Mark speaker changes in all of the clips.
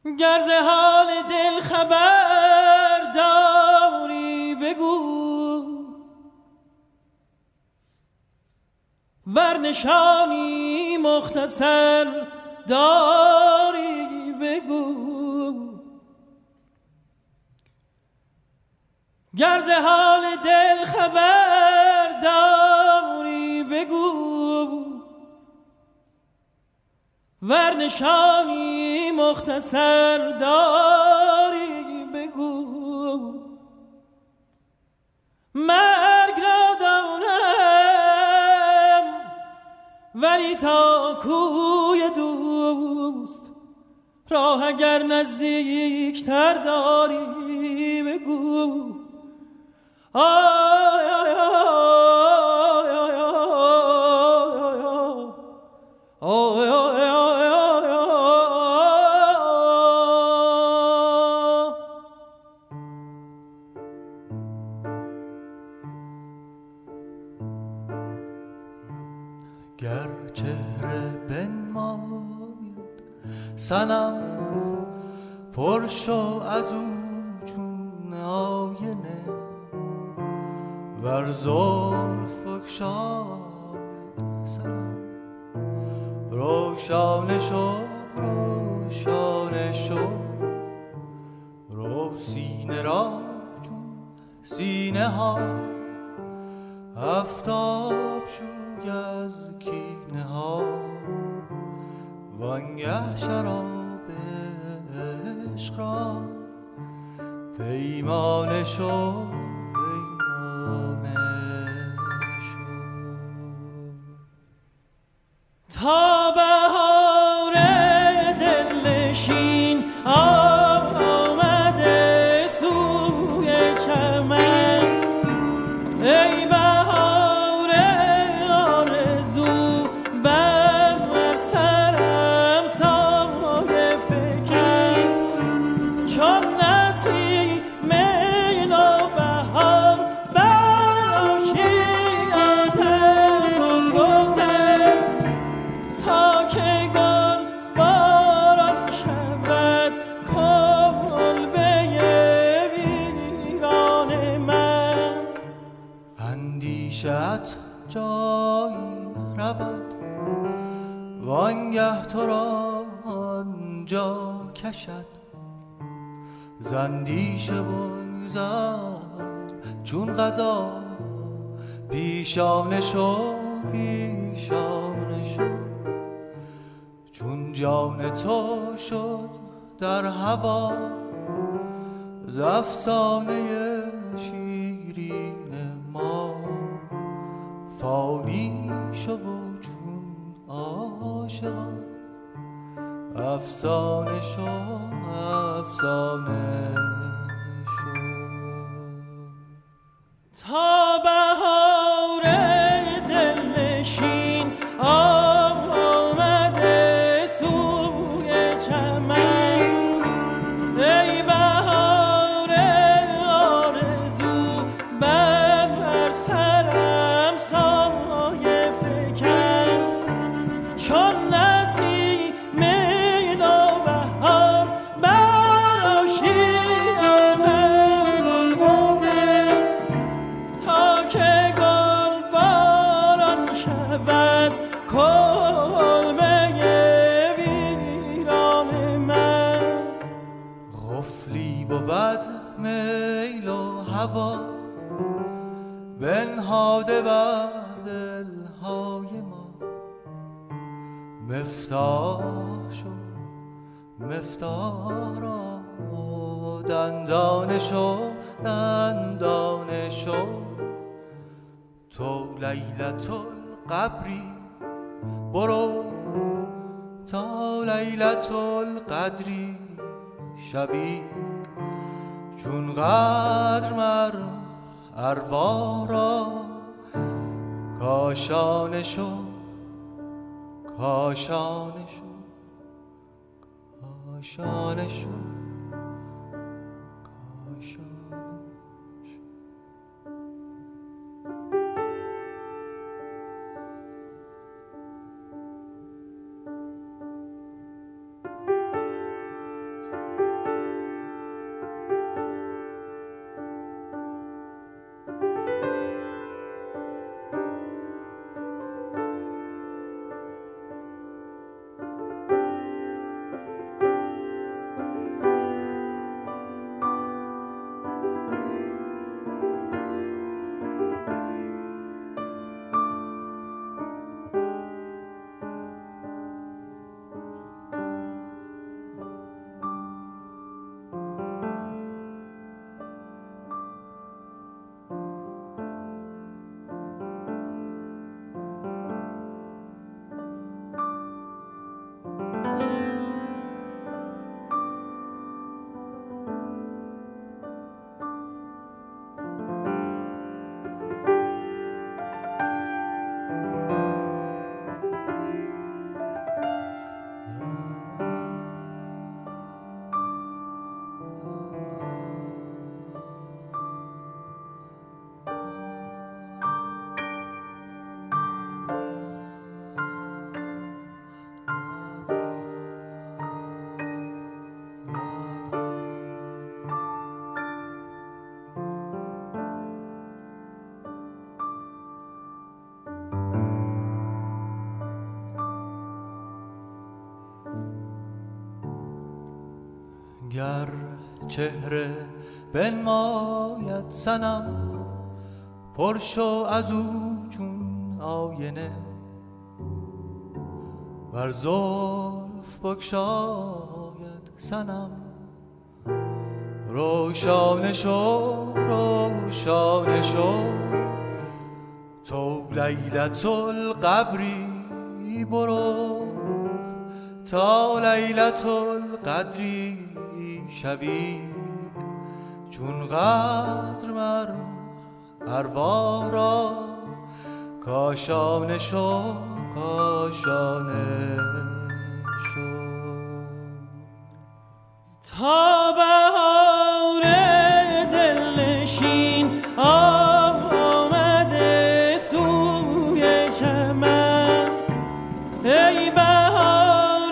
Speaker 1: گر ز حال دل خبر داری بگو، ور نشانی مختصر داری بگو. گر ز حال دل خبر داری بگو، ور نشانی مختصر داری بگو. مرگ را دانم ولی تا کوی دوست، راه اگر نزدیکتر داری بگو. آی آی آی آی آی آی
Speaker 2: گر چهره بنماید صنم پر شو از او چون آینه، ور زلف بگشاید صنم روشانه شو روشانه شو. رو سینه را چون سینه ها آفتاب شوی از کینه ها، وانگه شراب عشق را پیمانه شو پیمانه شو.
Speaker 1: تا بهار دلنشین آمده سوی چمن، ای بهار آرزو بر سرم سایه فکن، چون نسیم نوبهار بر آشیانم بگذر، تا که گل باران شود کلبه ویران من.
Speaker 2: اندیشت جایی رود وانگه تو را آنجا کشد، زندیشه بگذر چون قضا پیشانه شو پیشانه شو. چون جان تو شد در هوا ز افسانه شیرین ما، فانی شو چون عاشقان افسانه شو افسانه شو.
Speaker 1: تا بهار دلنشین آمده سوی چمن، ای بهار آرزو بر سرم سایه فکن، چون نسیم نوبهار بر آشیانم بگذر، تا که گل باران شود کلبه ویران من.
Speaker 2: غفلی بود میل و هوا بنهاده بر دلهای ما، مفتاح شو مفتاح را دندانه شو دندانه شو. تو لیلة القبری برو تا لیلة القدری شوی، چون قدر مر ارواح را کاشانه شو کاشانه شو کاشانه شو کاشانه. گر چهره بنماید صنم، پر شو از او چون آینه. ور زلف بگشاید صنم، روشانه شو روشانه شو. تو لیلة القبری برو تا لیلة القدری شوی. چون قدر مر ارواح را کاشانه شو کاشانه شو.
Speaker 1: تا بهار دلنشین آمده سوی چمن، ای بهار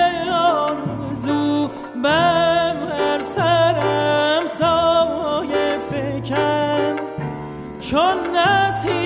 Speaker 1: آرزو بر سرم سایه فکن. چون نسیم